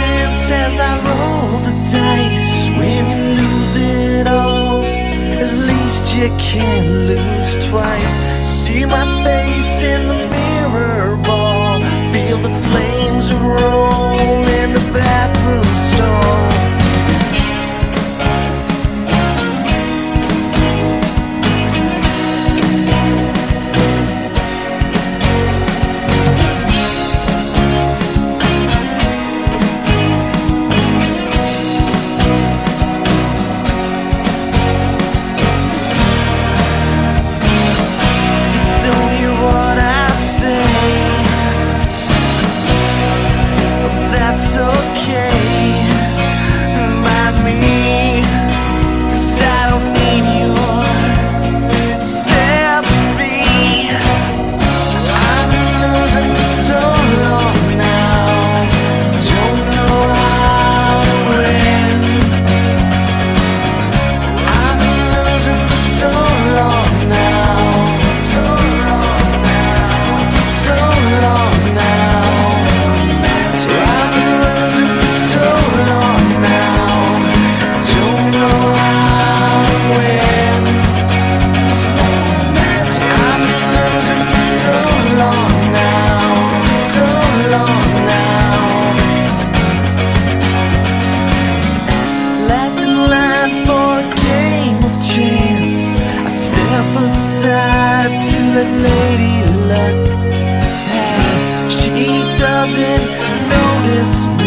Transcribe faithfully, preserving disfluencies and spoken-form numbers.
chance as I roll the dice. When you lose it all, at least you can't lose twice. See my face in the mirror ball, feel the flames roll in the bathroom stall. That's okay by me, 'cause I don't need your sympathy. I've been losing for so long now, don't know how to win. I've been losing for so long now, for so long now. Aside to let Lady Luck pass, she doesn't notice me.